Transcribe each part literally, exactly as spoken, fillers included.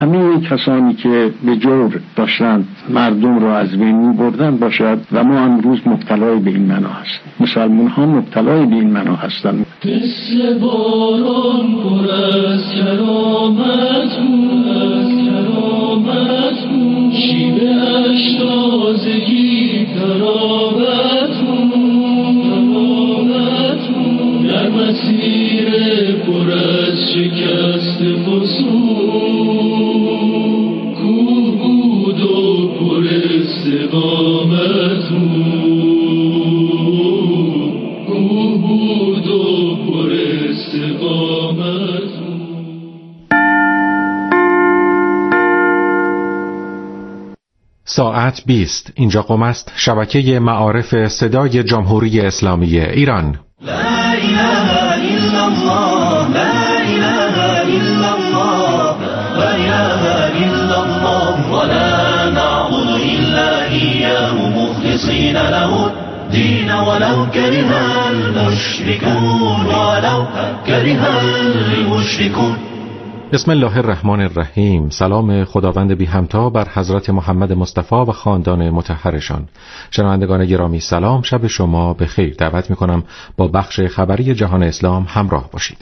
همه کسانی که به جور داشتند مردم را از بین می‌بردند باشد و ما امروز مبتلای به این معنا هستیم. مسلمان ها مبتلای به این معنا هستند. مثل باران پر از کرامت از کرامت شیوه اش تازگی تراوت تراوت در مسیر پر از شکست فسون ساعت بیست. اینجا قم است، شبکه معارف صدای جمهوری اسلامی ایران. لا اله الا الله لا اله الا الله لا اله الا الله ولا نعبد الا اياه مخلصين له الدين ولو كره المشركون ولو كره المشركون. بسم الله الرحمن الرحیم. سلام خداوند بی همتا بر حضرت محمد مصطفی و خاندان مطهرشان. شنوندگان گرامی سلام، شب شما بخیر. دعوت میکنم با بخش خبری جهان اسلام همراه باشید.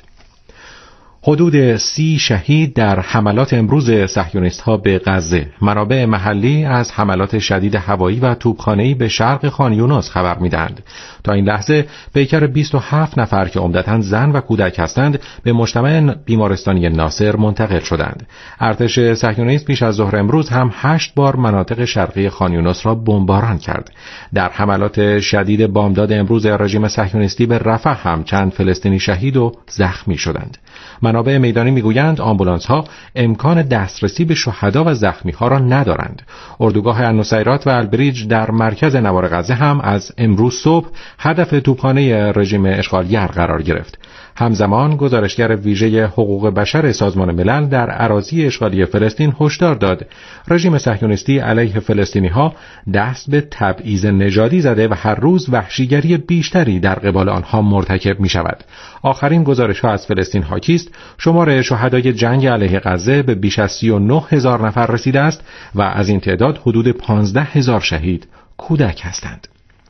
حدود سی شهید در حملات امروز صهیونیست ها به غزه. منابع محلی از حملات شدید هوایی و توپخانه‌ای به شرق خان یونس خبر میدهند. تا این لحظه پیکر بیست و هفت نفر که عمدتاً زن و کودک هستند به مجتمع بیمارستانی ناصر منتقل شدند. ارتش صهیونیست پیش از ظهر امروز هم هشت بار مناطق شرقی خان یونس را بمباران کرد. در حملات شدید بامداد امروز رژیم صهیونیستی به رفح هم چند فلسطینی شهید و زخمی شدند. منابع میدانی میگویند آمبولانس ها امکان دسترسی به شهدا و زخمی ها را ندارند. اردوگاه النصیرات و البریج در مرکز نوار غزه هم از امروز صبح هدف توپخانه رژیم اشغالگر قرار گرفت. همزمان گزارشگر ویژه حقوق بشر سازمان ملل در اراضی اشغالی فلسطین هشدار داد رژیم صهیونیستی علیه فلسطینی ها دست به تبعیض نژادی زده و هر روز وحشیگری بیشتری در قبال آنها مرتکب می شود. آخرین گزارش ها از فلسطین حاکی است شمار شهدای جنگ علیه غزه به بیش از سی و نه هزار نفر رسیده است و از این تعداد حدود پانزده هزار شهید کودک هستند.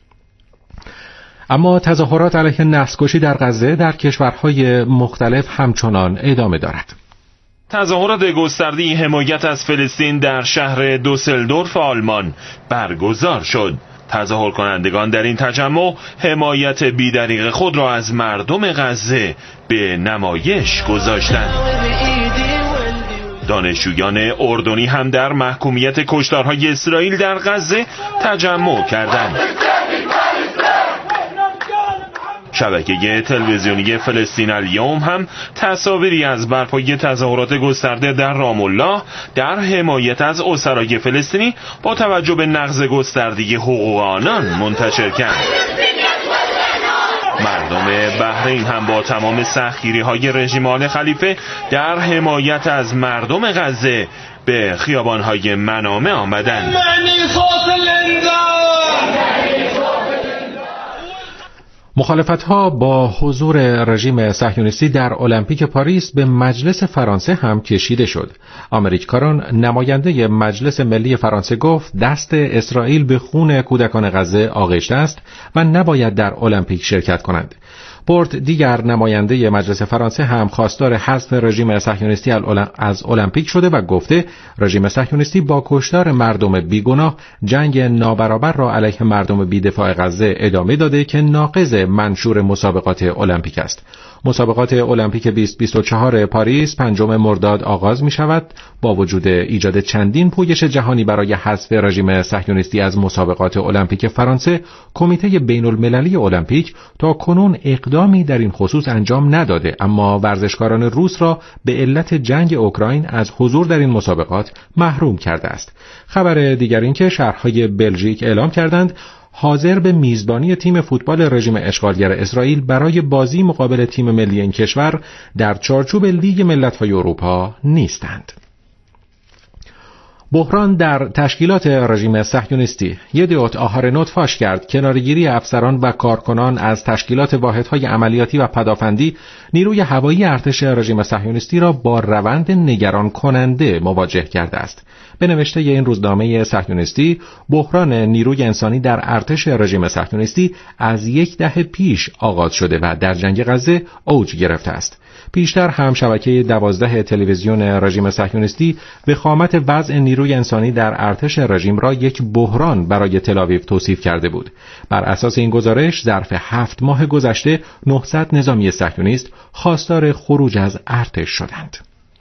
اما تظاهرات علیه نسل‌کشی در غزه در کشورهای مختلف همچنان ادامه دارد. تظاهرات گسترده حمایت از فلسطین در شهر دوسلدورف آلمان برگزار شد. تظاهر کنندگان در این تجمع حمایت بی‌دریغ خود را از مردم غزه به نمایش گذاشتند. دانشجویان اردنی هم در محکومیت کشتارهای اسرائیل در غزه تجمع کردند. شبکه تلویزیونی فلسطین الیوم هم تصاویری از برپایی تظاهرات گسترده در رام الله در حمایت از اسرای فلسطینی با توجه به نقض گسترده حقوق آنان منتشر کرد. مردم بحرین هم با تمام سختگیری‌های رژیم آل خلیفه در حمایت از مردم غزه به خیابان‌های منامه آمدند. مخالفت‌ها با حضور رژیم صهیونیستی در المپیک پاریس به مجلس فرانسه هم کشیده شد. آمریکایان نماینده مجلس ملی فرانسه گفت دست اسرائیل به خون کودکان غزه آغشته است و نباید در المپیک شرکت کنند. پورت دیگر نماینده مجلس فرانسه هم خواستار حذف رژیم صهیونیستی از المپیک شده و گفته رژیم صهیونیستی با کشتار مردم بیگناه جنگ نابرابر را علیه مردم بی‌دفاع غزه ادامه داده که ناقض منشور مسابقات المپیک است. مسابقات المپیک بیست بیست و چهار پاریس پنجم مرداد آغاز می شود. با وجود ایجاد چندین پویش جهانی برای حذف رژیم صهیونیستی از مسابقات المپیک فرانسه، کمیته بین المللی المپیک تا کنون اقدامی در این خصوص انجام نداده، اما ورزشکاران روس را به علت جنگ اوکراین از حضور در این مسابقات محروم کرده است. خبر دیگر این که شهرهای بلژیک اعلام کردند حاضر به میزبانی تیم فوتبال رژیم اشغالگر اسرائیل برای بازی مقابل تیم ملی این کشور در چارچوب لیگ ملت‌های اروپا نیستند. بحران در تشکیلات رژیم صهیونیستی. یدیوت آهارنوت فاش کرد کنارگیری افسران و کارکنان از تشکیلات واحدهای عملیاتی و پدافندی نیروی هوایی ارتش رژیم صهیونیستی را با روند نگران کننده مواجه کرده است. به نوشته این روزنامه صهیونیستی، بحران نیروی انسانی در ارتش رژیم صهیونیستی از یک دهه پیش آغاز شده و در جنگ غزه اوج گرفته است. پیشتر هم شبکه دوازده تلویزیون رژیم صهیونیستی وخامت وضع نیروی انسانی در ارتش رژیم را یک بحران برای تل‌آویو توصیف کرده بود. بر اساس این گزارش ظرف هفت ماه گذشته نهصد نظامی صهیونیست خواستار خروج از ارتش شدند.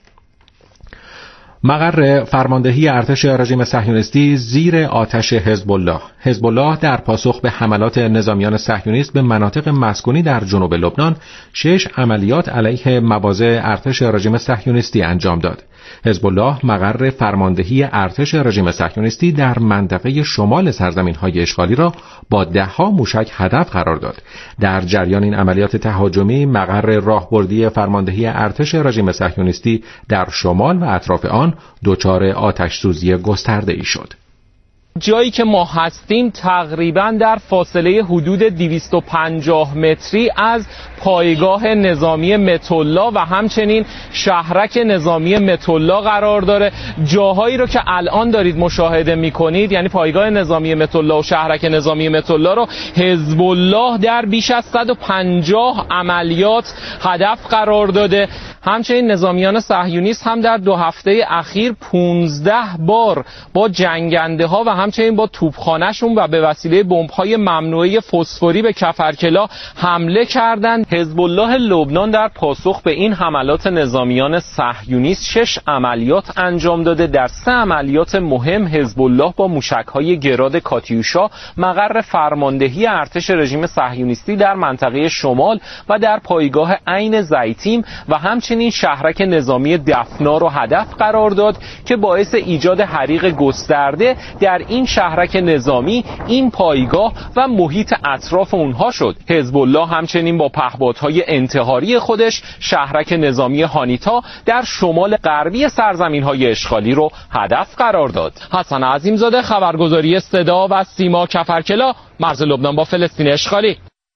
مقر فرماندهی ارتش رژیم صهیونیستی زیر آتش حزب الله. حزب الله در پاسخ به حملات نظامیان صهیونیست به مناطق مسکونی در جنوب لبنان شش عملیات علیه مواضع ارتش رژیم صهیونیستی انجام داد. حزب الله مقر فرماندهی ارتش رژیم صهیونیستی در منطقه شمال سرزمین‌های اشغالی را با ده‌ها موشک هدف قرار داد. در جریان این عملیات تهاجمی مقر راهبردی فرماندهی ارتش رژیم صهیونیستی در شمال و اطراف آن دچار آتش سوزی گسترده‌ای شد. جایی که ما هستیم تقریباً در فاصله حدود دویست و پنجاه متری از پایگاه نظامی متولا و همچنین شهرک نظامی متولا قرار داره. جاهایی رو که الان دارید مشاهده میکنید، یعنی پایگاه نظامی متولا و شهرک نظامی متولا رو حزب الله در بیش از صد و پنجاه عملیات هدف قرار داده. همچنین نظامیان صهیونیست هم در دو هفته اخیر پانزده بار با جنگنده ها و همچنین با توپخانه‌شون و به وسیله بمب‌های ممنوعه فسفوری به کفرکلا حمله کردند. حزب الله لبنان در پاسخ به این حملات نظامیان صهیونیست شش عملیات انجام داده. در سه عملیات مهم حزب الله با موشک‌های گراد کاتیوشا مقر فرماندهی ارتش رژیم صهیونیستی در منطقه شمال و در پایگاه عین زیتیم و همچنین شهرک نظامی دفنا رو هدف قرار داد که باعث ایجاد حریق گسترده در این شهرک نظامی، این پایگاه و محیط اطراف اونها شد. حزب الله همچنین با پهپادهای انتحاری خودش شهرک نظامی هانیتا در شمال غربی سرزمین‌های اشغالی رو هدف قرار داد. حسن عظیمزاده، خبرگزاری صدا و سیما، کفرکلا، مرز لبنان با فلسطین اشغالی.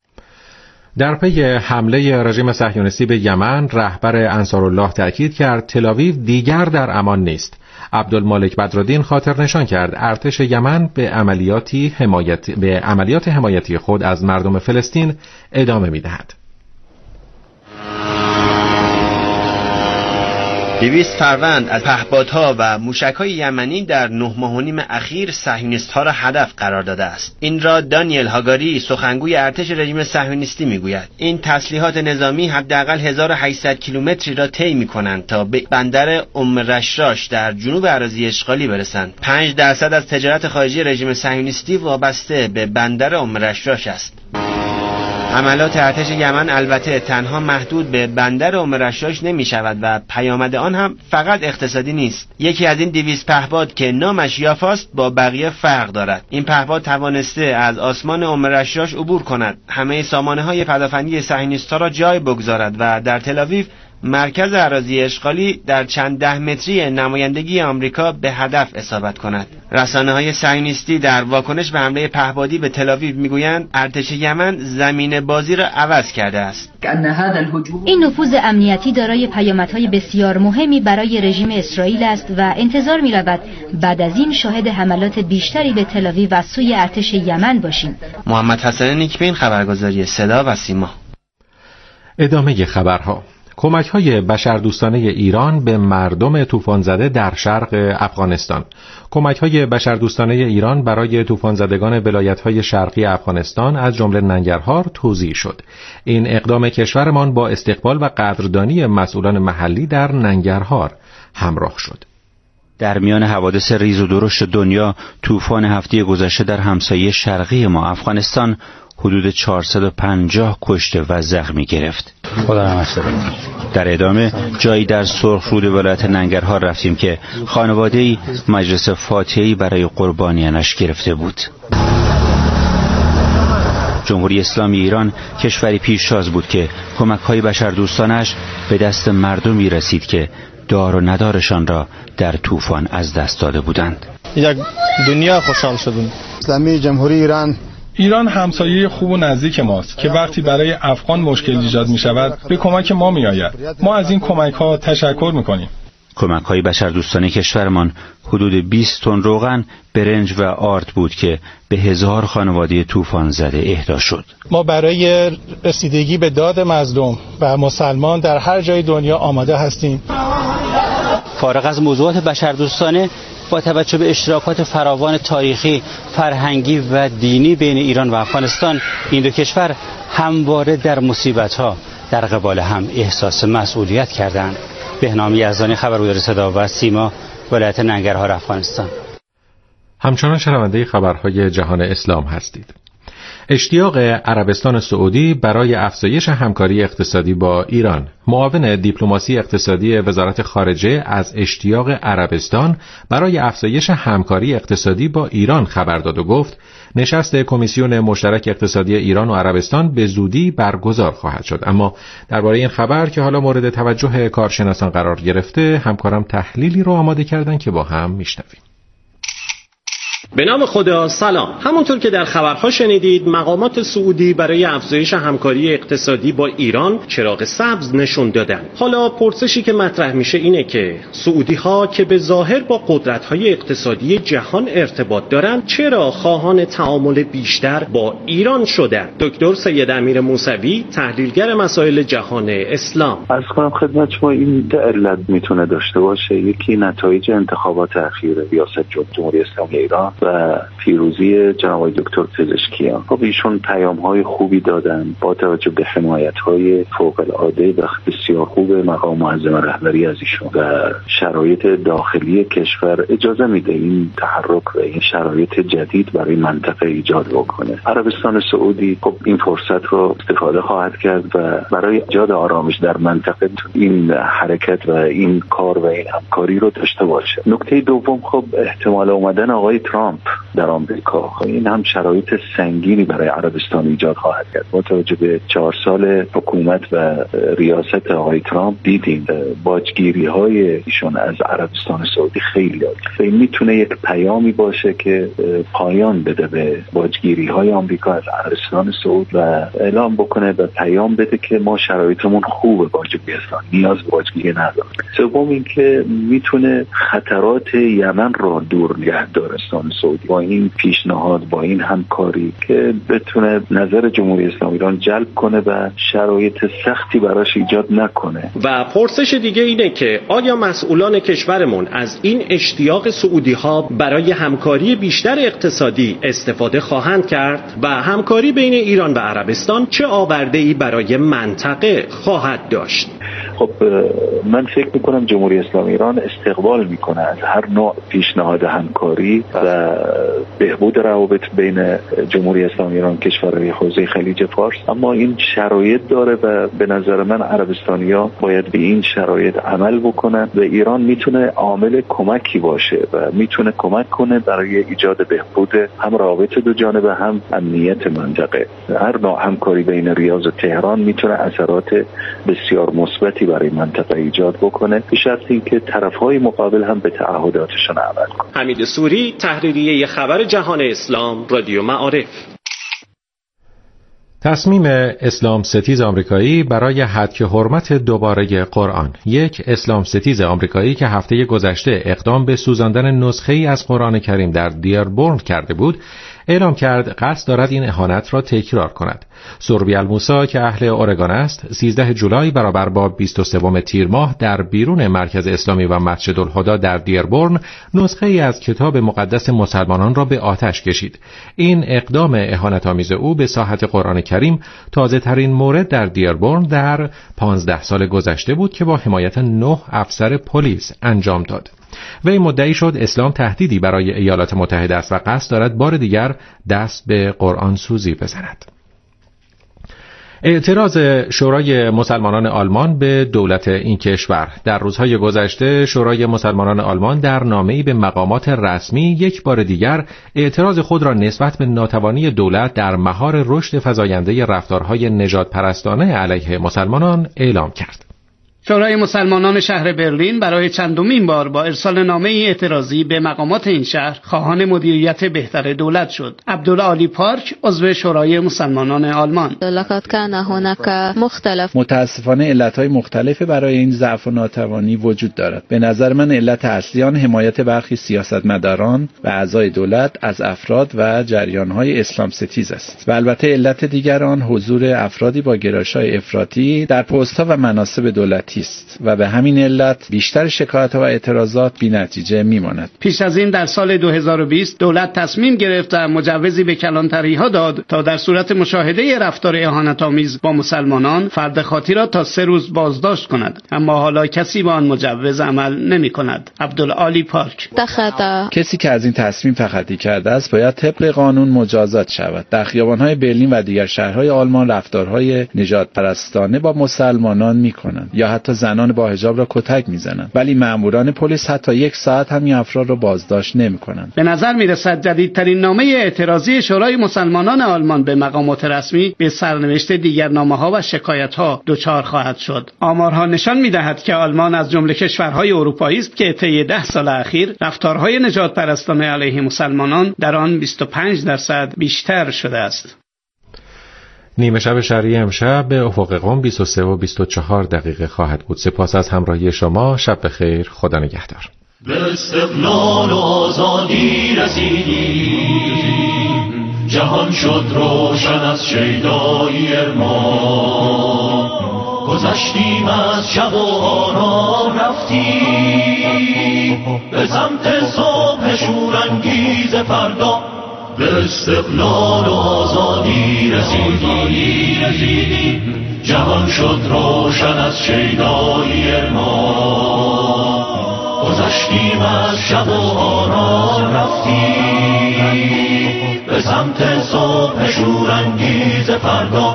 در پی حمله رژیم صهیونیستی به یمن، رهبر انصارالله تأکید کرد تل‌آویو دیگر در امان نیست. عبدالمالک بدرالدین خاطر نشان کرد ارتش یمن به عملیاتی حمایت به عملیات حمایتی خود از مردم فلسطین ادامه می‌دهد. دویست فروند از پهپادها و موشک‌های یمنی در نه ماه و نیم اخیر صهیونیست‌ها را هدف قرار داده است. این را دانیل هاگاری، سخنگوی ارتش رژیم صهیونیستی میگوید. این تسلیحات نظامی حداقل هزار و هشتصد کیلومتری را طی می‌کنند تا به بندر ام رشراش در جنوب اراضی اشغالی برسند. پنج درصد از تجارت خارجی رژیم صهیونیستی وابسته به بندر ام رشراش است. حملات ارتش یمن البته تنها محدود به بندر ام رشاش نمی شود و پیامد آن هم فقط اقتصادی نیست. یکی از این دویست پهپاد که نامش یافاست با بقیه فرق دارد. این پهپاد توانسته از آسمان ام رشاش عبور کند، همه سامانه های پدافندی صهیونیست‌ها را جای بگذارد و در تل‌آویو، مرکز اراضی اشغالی، در چند ده متری نمایندگی آمریکا به هدف اصابت کند. رسانه‌های صهیونیستی در واکنش به حمله پهپادی به تل‌آویو میگویند ارتش یمن زمین بازی را عوض کرده است. این نفوذ امنیتی دارای پیامدهای بسیار مهمی برای رژیم اسرائیل است و انتظار می‌رود بعد از این شاهد حملات بیشتری به تل‌آویو از سوی ارتش یمن باشیم. محمد حسن نیکبین، خبرگزاری صدا و سیما. ادامه خبرها. کمک‌های بشردوستانه ایران به مردم طوفان زده در شرق افغانستان. کمک‌های بشردوستانه ایران برای طوفان زدگان ولایت‌های شرقی افغانستان از جمله ننگرهار توزیع شد. این اقدام کشورمان با استقبال و قدردانی مسئولان محلی در ننگرهار همراه شد. در میان حوادث ریز و درشت دنیا، طوفان هفته گذشته در همسایه شرقی ما افغانستان حدود چهارصد و پنجاه کشته و زخمی گرفت. خدا رحمتش کنه. در ادامه جایی در سرخرود ولایت ننگرهار رفتیم که خانواده‌ای مجلس فاتحه‌ای برای قربانیانش گرفته بود. جمهوری اسلامی ایران کشوری پیشتاز بود که کمک‌های بشردوستانش به دست مردمی رسید که دار و ندارشان را در طوفان از دست داده بودند. یک دنیا خوشحال شدیم. اسلامی جمهوری ایران ایران همسایه خوب و نزدیک ماست که وقتی برای افغان مشکل ایجاد می شود به کمک ما می آید. ما از این کمک ها تشکر می کنیم. کمک های بشردوستانه کشورمان حدود بیست تن روغن، برنج و آرد بود که به هزار خانواده طوفان زده اهدا شد. ما برای رسیدگی به داد مظلوم و مسلمان در هر جای دنیا آماده هستیم. فارغ از موضوعات بشردوستانه، با توجه به اشتراکات فراوان تاریخی، فرهنگی و دینی بین ایران و افغانستان، این دو کشور همواره در مصیبت‌ها در قبال هم احساس مسئولیت کردند. بهنام یزدانی، خبرگزاری صدا و سیما، ولایت ننگرهار، افغانستان. همچنان شنونده خبرهای جهان اسلام هستید. اشتیاق عربستان سعودی برای افزایش همکاری اقتصادی با ایران. معاون دیپلماسی اقتصادی وزارت خارجه از اشتیاق عربستان برای افزایش همکاری اقتصادی با ایران خبر داد و گفت نشست کمیسیون مشترک اقتصادی ایران و عربستان به زودی برگزار خواهد شد. اما درباره این خبر که حالا مورد توجه کارشناسان قرار گرفته، همکارم تحلیلی رو آماده کردن که با هم میشنویم. به نام خدا، سلام. همونطور که در خبرها شنیدید، مقامات سعودی برای افزایش همکاری اقتصادی با ایران چراغ سبز نشون دادن. حالا پرسشی که مطرح میشه اینه که سعودی ها که به ظاهر با قدرت های اقتصادی جهان ارتباط دارن، چرا خواهان تعامل بیشتر با ایران شدن؟ دکتر سید امیر موسوی، تحلیلگر مسائل جهان اسلام. از کنم خدمت شما این علت میتونه داشته باشه. یکی نتایج انتخابات اخیر ریاست جمهوری اسلامی ایران و پیروزی جناب دکتر پزشکیان. خب ایشون پیام‌های خوبی دادن با توجه به حمایت‌های فوق‌العاده و بسیار خوب مقام معظم رهبری از ایشون و شرایط داخلی کشور اجازه میده این تحرک و این شرایط جدید برای منطقه ایجاد بکنه. عربستان سعودی خب این فرصت رو استفاده خواهد کرد و برای ایجاد آرامش در منطقه این حرکت و این کار و این همکاری رو داشته باشه. نکته دوم، خب احتمال اومدن آقای ترامپ در آمریکا، این هم شرایط سنگینی برای عربستان ایجاد خواهد کرد. با توجه به چهار سال حکومت و ریاست آقای ترامپ دیدیم باجگیری های ایشون از عربستان سعودی خیلی خیلی میتونه یک پیامی باشه که پایان بده به باجگیری های آمریکا از عربستان سعود و اعلام بکنه و پیام بده که ما شرایطمون خوبه، باجگیری هستن، نیاز به باجگیری نداریم. سوم اینکه میتونه خطرات یمن را دور نگه داره سعودی با این پیشنهاد، با این همکاری که بتونه نظر جمهوری اسلامی ایران جلب کنه و شرایط سختی براش ایجاد نکنه. و پرسش دیگه اینه که آیا مسئولان کشورمون از این اشتیاق سعودی ها برای همکاری بیشتر اقتصادی استفاده خواهند کرد و همکاری بین ایران و عربستان چه آورده‌ای برای منطقه خواهد داشت؟ خب من فکر میکنم جمهوری اسلامی ایران استقبال میکنه از هر نوع پیشنهاد همکاری و بهبود روابط بین جمهوری اسلامی ایران کشورهای حوزه خلیج فارس، اما این شرایط داره و به نظر من عربستانی‌ها باید به این شرایط عمل بکنن و ایران میتونه عامل کمکی باشه و میتونه کمک کنه برای ایجاد بهبود هم روابط دو جانبه هم امنیت منطقه. هر نوع همکاری بین ریاض و تهران میتونه اثرات بسیار مثبتی برای منطقه ایجاد بکنه به شرط اینکه طرف‌های مقابل هم به تعهداتشون عمل کنن. حمید سوری، تحریریه خبر جهان اسلام، رادیو معارف. تصمیم اسلام ستیز آمریکایی برای حک حرمت دوباره قرآن. یک اسلام ستیز آمریکایی که هفته گذشته اقدام به سوزاندن نسخه‌ای از قرآن کریم در دیربورن کرده بود، اعلام کرد قصد دارد این اهانت را تکرار کند. سوربی الموسی که اهل اورگان است، سیزده جولای برابر با بیست و سوم تیر ماه در بیرون مرکز اسلامی و مسجد الهدی در دیربورن نسخه ای از کتاب مقدس مسلمانان را به آتش کشید. این اقدام اهانت‌آمیز او به ساحت قرآن کریم تازه ترین مورد در دیربورن در پانزده سال گذشته بود که با حمایت نه افسر پلیس انجام داد. وی مدعی شد اسلام تهدیدی برای ایالات متحده است و قصد دارد بار دیگر دست به قرآن سوزی بزند. اعتراض شورای مسلمانان آلمان به دولت این کشور. در روزهای گذشته شورای مسلمانان آلمان در نامه‌ای به مقامات رسمی یک بار دیگر اعتراض خود را نسبت به ناتوانی دولت در مهار رشد فزاینده رفتارهای نژادپرستانه علیه مسلمانان اعلام کرد. شورای مسلمانان شهر برلین برای چندمین بار با ارسال نامه اعتراضی به مقامات این شهر خواهان مدیریت بهتر دولت شد. عبدالعالی پارک، عضو شورای مسلمانان آلمان: لقد كان هناك مختلف متاسفانه علتهای مختلفی برای این ضعف و ناتوانی وجود دارد. به نظر من علت اصلی آن حمایت برخی سیاستمداران و اعضای دولت از افراد و جریانهای اسلام ستیز است و البته علت دیگر آن حضور افرادی با گرایش‌های افراطی در پست‌ها و مناصب دولتی است و به همین علت بیشتر شکایت‌ها و اعتراضات بی‌نتیجه می‌ماند. پیش از این در سال دو هزار و بیست دولت تصمیم گرفت و مجوزی به کلانتری‌ها داد تا در صورت مشاهده رفتار اهانت‌آمیز با مسلمانان فرد خاطی را تا سه روز بازداشت کند، اما حالا کسی با آن مجوز عمل نمی‌کند. عبدالعالی پارک: کسی که از این تصمیم تخطی کرده است باید طبق قانون مجازات شود. در خیابان‌های برلین و دیگر شهرهای آلمان رفتارهای نژاد پرستانه با مسلمانان می‌کنند یا حتی زنان با حجاب را کتک می‌زنند، ولی مأموران پلیس حتی یک ساعت هم این افراد را بازداشت نمی‌کنند. به نظر می‌رسد جدیدترین نامه اعتراضی شورای مسلمانان آلمان به مقامات رسمی به سرنوشت دیگر نامه‌ها و شکایت‌ها دچار خواهد شد. آمارها نشان می‌دهد که آلمان از جمله کشورهای اروپایی است که طی ده سال اخیر رفتارهای نژاد پرستانه علیه مسلمانان در آن بیست و پنج درصد بیشتر شده است. نیمه شب شرعی امشب به افق قم بیست و سه و بیست و چهار دقیقه خواهد بود. سپاس از همراهی شما. شب بخیر. خدا نگهدار. به استقلال و آزادی رسیدیم، جهان شد روشن از شیدایی ما، گذشتیم از شب و آرام رفتیم به سمت صبح شورانگیز فردا. به استقلال و آزادی رسیدیم، جهان شد روشن از شیدایی ما، گذشتیم از شب و آرام رفتیم به سمت صبح شورانگیز فردا.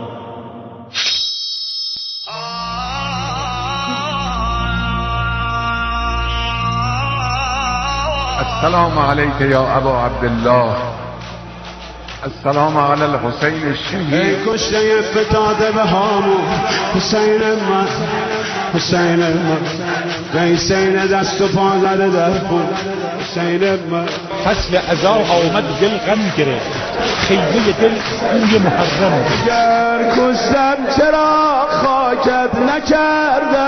السلام علیک یا ابا عبدالله، السلام علی الحسین الشهید. کشته فتاده به هامون حسین من، حسین من، حسین دست و پا زده در خون حسین من. فصل عزا آمد دل غم گرفت، خیمه دل کوی محرم. اگر کشتم چرا خاکت نکرده؟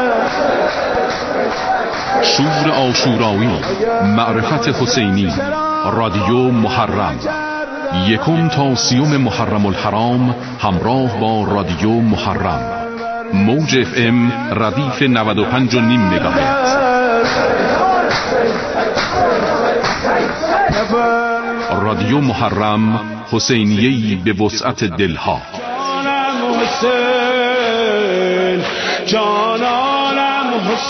شور عاشورایی، معرفت حسینی، رادیو محرم، یکم تا سیوم محرم الحرام همراه با رادیو محرم. موج اف ام ردیف نود و پنج و نیم مگاهرتز. رادیو محرم، حسینیه‌ای به وسعت دلها. جانم حسین، جانم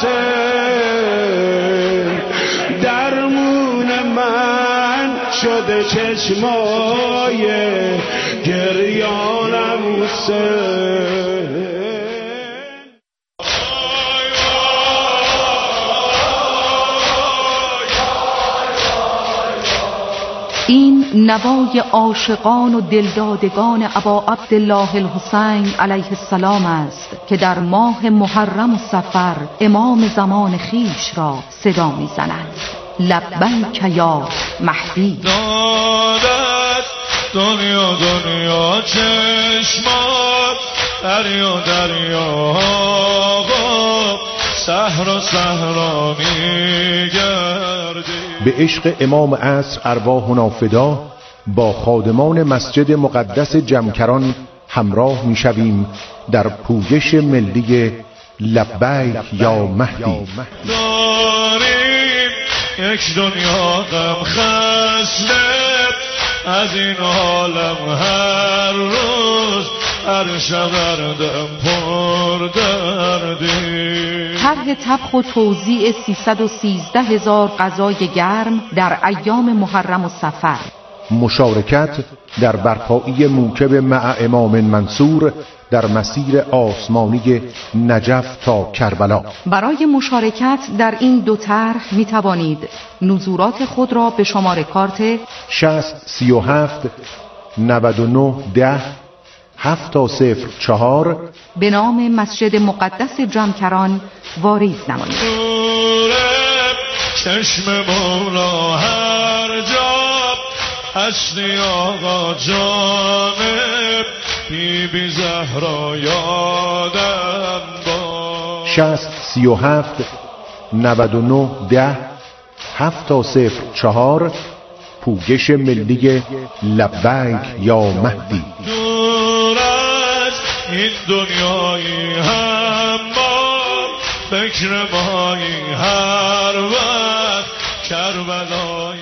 حسین، درمون من شده چشمای گریانم حسین. این نوای عاشقان و دلدادگان ابا عبدالله الحسین علیه السلام است که در ماه محرم و صفر امام زمان خیش را صدا می زند. لبیک یا مهدی. دادت دنیا دنیا چشمات، دریا دریا صحرا صحرا میگردی. به عشق امام عصر ارواحنا فدا، با خادمان مسجد مقدس جمکران همراه میشویم در پویش ملی لبیک یا مهدی. داریم یک دنیا غم خسته، از این عالم هر روز هر شب دم پر دردی. طرح طبخ و توزیع سیصد و سیزده هزار غذای گرم در ایام محرم و صفر. مشارکت در برپایی موکب مع امام منصور در مسیر آسمانی نجف تا کربلا. برای مشارکت در این دو طرح می توانید نزورات خود را به شماره کارت شصت سی و هفت نود و نه ده هفت تا صفر چهار به نام مسجد مقدس جمکران واریز نمایید. چشم مولا هر جا هستی آقا جانب بی بی زهرا یادم با شصت سی و هفت نود و نه ده هفت تا صفر چهار پوگش ملی لبیک یا مهدی. دور از این دنیایی هم با فکر مایی هر وقت کربلایی.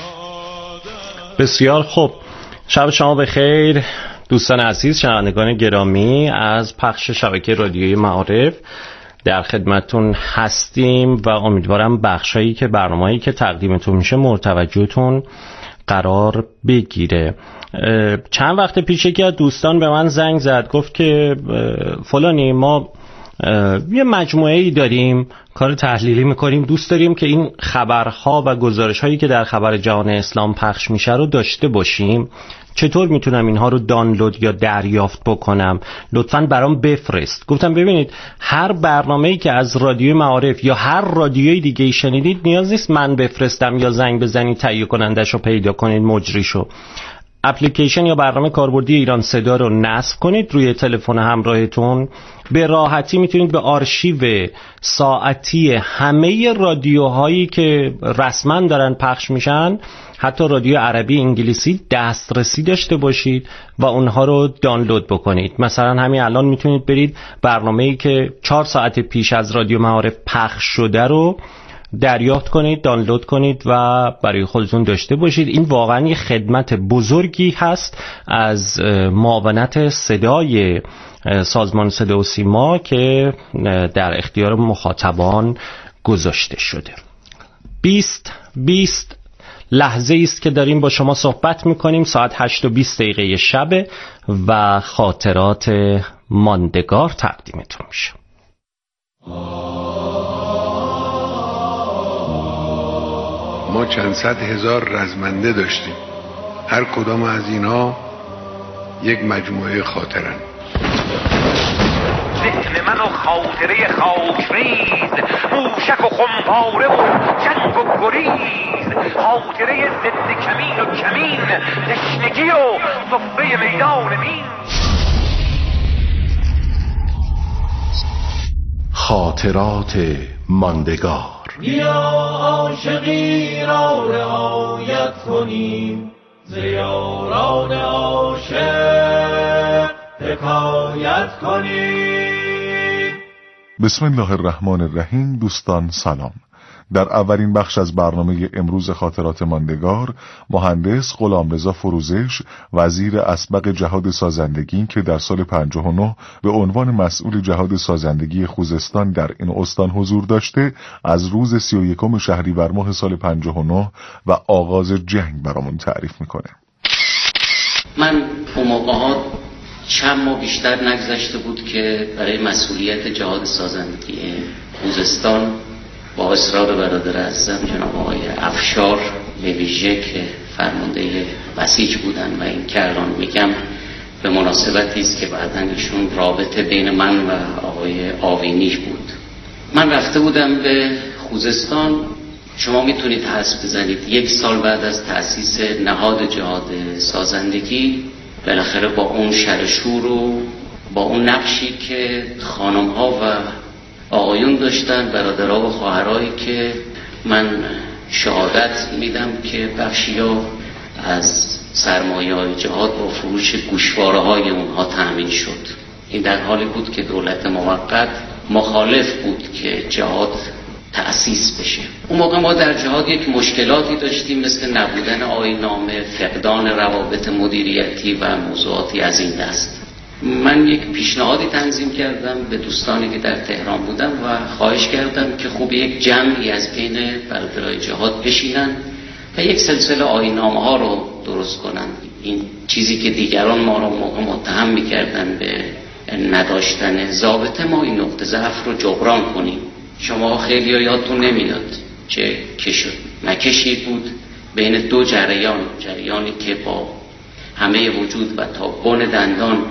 بسیار خوب، شب شما بخیر دوستان عزیز، شنوندگان گرامی از پخش شبکه رادیویی معارف در خدمتتون هستیم و امیدوارم بخشایی که برنامه‌ای که تقدیمتون میشه مورد توجهتون قرار بگیره. چند وقت پیش یکی از دوستان به من زنگ زد، گفت که فلانی ما یه مجموعه‌ای داریم کار تحلیلی میکنیم، دوست داریم که این خبرها و گزارش‌هایی که در خبر جهان اسلام پخش میشه رو داشته باشیم. چطور میتونم اینها رو دانلود یا دریافت بکنم؟ لطفاً برام بفرست. گفتم ببینید، هر برنامه‌ای که از رادیو معارف یا هر رادیوی دیگه‌ای شنیدید نیاز نیست من بفرستم یا زنگ بزنید تهیه کنندش رو پیدا کنید مجریشو. اپلیکیشن یا برنامه کاربردی ایران صدا رو نصب کنید روی تلفن همراهتون، به راحتی میتونید به آرشیو ساعتی همه رادیوهایی که رسما دارن پخش میشن، حتی رادیو عربی انگلیسی، دسترسی داشته باشید و اونها رو دانلود بکنید. مثلا همین الان میتونید برید برنامه‌ای که چهار ساعت پیش از رادیو معارف پخش شده رو دریافت کنید، دانلود کنید و برای خودتون داشته باشید. این واقعا یه خدمت بزرگی هست از معاونت صدای سازمان صدا و سیما که در اختیار مخاطبان گذاشته شده. بیست بیست لحظه است که داریم با شما صحبت میکنیم. ساعت هشت و بیست دقیقه شب و خاطرات ماندگار تقدیمتون میشه. ما چند صد هزار رزمنده داشتیم، هر کدام از اینها یک مجموعه خاطرن. ذهن من و خاطره خاکریز، موشک و خمپاره و جنگ و گریز، خاطره ضد کمین و کمین، تشنگی و صفه میدان مین. خاطرات ماندگار. بیا عاشقی را رعایت کنیم، ز یاران عاشق حکایت کنیم. بسم الله الرحمن الرحیم. دوستان سلام. در اولین بخش از برنامه امروز خاطرات ماندگار، مهندس غلامرضا فروزش، وزیر اسبق جهاد سازندگی که در سال پنجاه و نه به عنوان مسئول جهاد سازندگی خوزستان در این استان حضور داشته، از روز سی و یکم شهریور ماه سال پنجاه و نه و آغاز جنگ برامون تعریف میکنه. من اون موقعات چند ماه بیشتر نگذشته بود که برای مسئولیت جهاد سازندگی خوزستان با اصرار برادر عزیزم جناب آقای افشار به ویژه که فرمانده بسیج بودن و این که الان میگم به مناسبتی است که بعداً ایشون رابطه بین من و آقای آوینیش بود. من رفته بودم به خوزستان. شما میتونید حدس بزنید یک سال بعد از تأسیس نهاد جهاد سازندگی، بالاخره با اون شرشور و با اون نقشی که خانم‌ها و آقایون داشتن، برادرها و خواهرایی که من شهادت میدم که بخشیا از سرمایه‌های جهاد با فروش گوشواره‌های اونها تأمین شد. این در حالی بود که دولت موقت مخالف بود که جهاد تأسیس بشه. اون موقع ما در جهاد یک مشکلاتی داشتیم مثل نبودن آیین‌نامه، فقدان روابط مدیریتی و موضوعاتی از این دست. من یک پیشنهادی تنظیم کردم به دوستانی که در تهران بودم و خواهش کردم که خوب یک جمعی از بین برادرای جهاد بشینن و یک سلسله آیین‌نامه ها رو درست کنن. این چیزی که دیگران ما رو موقع متهم می‌کردن به نداشتن ضابطه، ما این نقطه ضعف رو جبران کنیم. شما خیلی یادتون نمیاد چه کشد مکشی بود بین دو جریان، جریانی که با همه وجود و تا بن دندان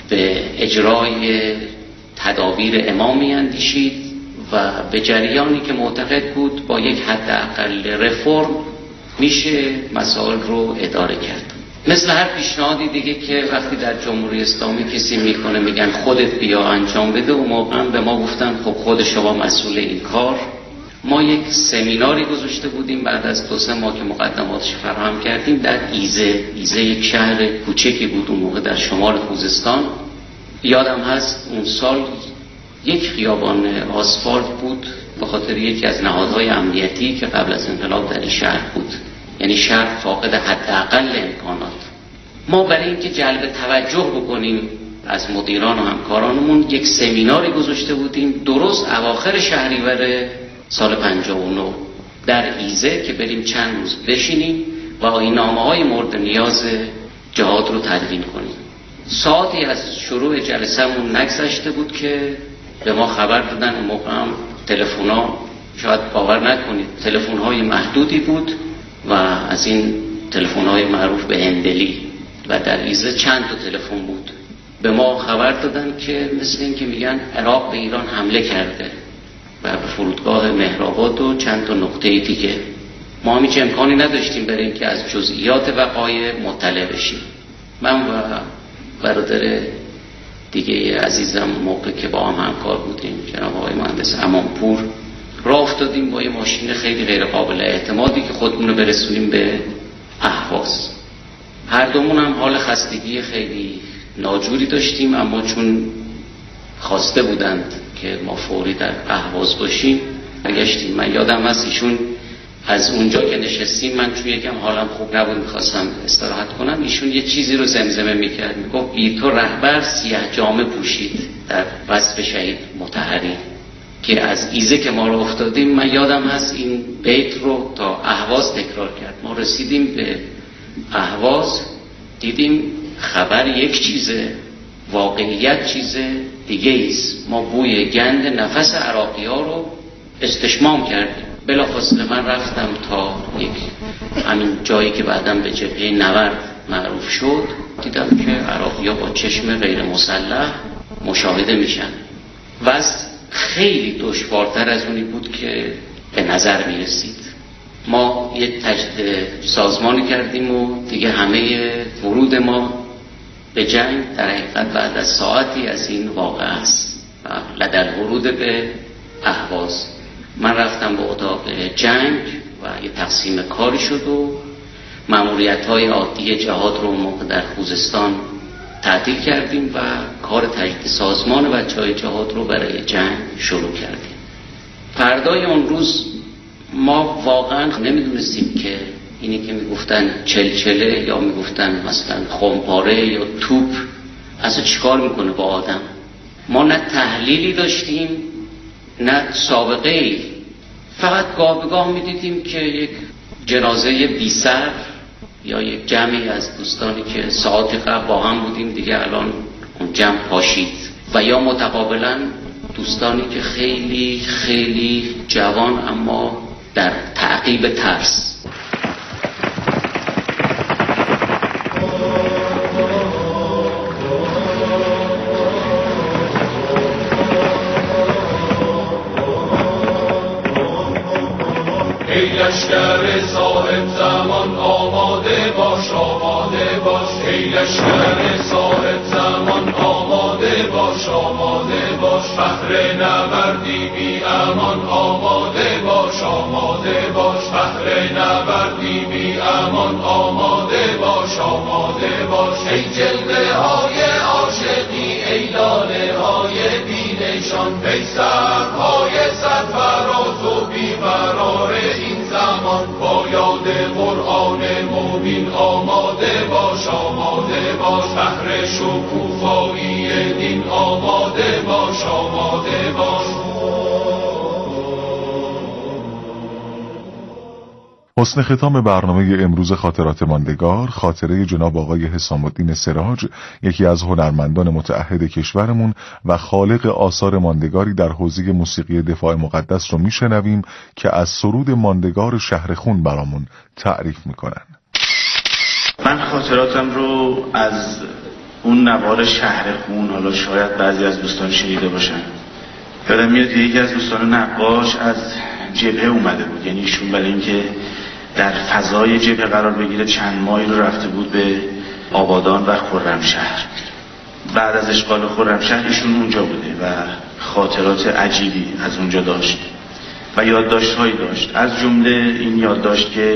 به اجرای تدابیر امام اندیشید و به جریانی که معتقد بود با یک حداقل رفرم میشه مسائل رو اداره کرد. مثل هر پیشنهادی دیگه که وقتی در جمهوری اسلامی کسی میکنه میگن خودت بیا انجام بده، و موقعا به ما گفتن خب خود شما مسئول این کار. ما یک سمیناری گذاشته بودیم بعد از دو سه ماه که مقدماتش فراهم کردیم در ایزه. ایزه یک شهر کوچکی بود اون موقع در شمال خوزستان. یادم هست اون سال یک خیابان آسفالت بود به خاطر یکی از نهادهای امنیتی که قبل از انقلاب در این شهر بود، یعنی شهر فاقد حداقل امکانات. ما برای اینکه جلب توجه بکنیم از مدیران و همکارانمون یک سمیناری گذاشته بودیم درست اواخر شهریور سال پنجاه و نه در ایزه که بریم چند روز بشینیم و آیین‌نامه‌های مورد نیاز جهاد رو تدوین کنیم. ساعتی از شروع جلسه‌مون نگذشته بود که به ما خبر دادن. اون موقع هم تلفن‌ها شاید باور نکنید تلفن‌های محدودی بود و از این تلفن‌های معروف به هندلی و در ایزه چند تا تلفن بود. به ما خبر دادن که مثل این که میگن عراق به ایران حمله کرده و به فرودگاه مهرآباد و چند تا نقطه دیگه. ما هم هیچ امکانی نداشتیم برای اینکه از جزئیات وقایع مطلع بشیم. من و برادر دیگه عزیزم موقع که با هم همکار بودیم جناب آقای مهندس امامپور راه افتادیم با یه ماشین خیلی غیر قابل اعتمادی که خودمون رو برسونیم به اهواز. هر دومون هم حال خستگی خیلی ناجوری داشتیم، اما چون خواسته بودند که ما فوری در اهواز باشیم برگشتیم. من یادم هست ایشون از اونجا که نشستیم، من چون یکم حالم خوب نبود میخواستم استراحت کنم، ایشون یه چیزی رو زمزمه میکرد، میگفت بی تو رهبر سیاه جامه پوشید در وصف شهید مطهری. که از ایزه که ما رو افتادیم من یادم هست این بیت رو تا اهواز تکرار کرد. ما رسیدیم به اهواز دیدیم خبر یک چیزه، واقعیت چیز دیگه ایست. ما بوی گند نفس عراقی ها رو استشمام کردیم. بلافاصله من رفتم تا یک همین جایی که بعدم به جبهه نورد معروف شد، دیدم که عراقی ها با چشم غیر مسلح مشاهده میشن. وضع خیلی دشوارتر از اونی بود که به نظر میرسید. ما یک تجدید سازمانی کردیم و دیگه همه ورود ما به جنگ در حقیقت بعد از ساعتی از این واقع است. لدل ورود به اهواز من رفتم به اتاق جنگ و یه تقسیم کاری شد و مأموریت‌های عادی جهاد رو موقع در خوزستان تعطیل کردیم و کار تجدید سازمان بچه‌های جهاد رو برای جنگ شروع کردیم. فردای اون روز ما واقعا نمیدونستیم که اینی که میگفتن چلچله یا میگفتن مثلا خمپاره یا توپ اصلا چیکار میکنه با آدم. ما نه تحلیلی داشتیم نه سابقه ای، فقط گاه به گاه میدیدیم که یک جنازه بی سر یا یک جمعی از دوستانی که ساعت قبل با هم بودیم دیگه الان اون جمع پاشید، و یا متقابلا دوستانی که خیلی خیلی جوان اما در تعقیب ترس. ای لشکر صاحب زمان آماده باش، آماده باش. ای لشکر صاحب زمان آماده باش، آماده باش. بهر نبردی بی امان آماده باش، آماده باش. بهر نبردی بی امان آماده باش، آماده باش. ای جلوه های عاشقی، ای لاله های بی نشان، ای سرهای سرفراز و بی قرار این زمان، با یاد قرآن مبین آماده باش، آماده باش. بهر شکوفایی دین آماده باش، آماده باش. حسن ختام برنامه امروز خاطرات ماندگار، خاطره جناب آقای حسام الدین سراج، یکی از هنرمندان متعهد کشورمون و خالق آثار ماندگاری در حوزه موسیقی دفاع مقدس رو میشنویم که از سرود ماندگار شهرخون برامون تعریف میکنن. من خاطراتم رو از اون نوار شهر خون، حالا شاید بعضی از دوستان شنیده باشن. یادم میاد یکی از دوستان نقاش از جبهه اومده بود، یعنی ایشون برای اینکه در فضای جبهه قرار بگیره چند مایل رو رفته بود به آبادان و خرمشهر. بعد از اشغال خرمشهر ایشون اونجا بوده و خاطرات عجیبی از اونجا داشت و یادداشت‌هایی داشت. از جمله این یادداشت که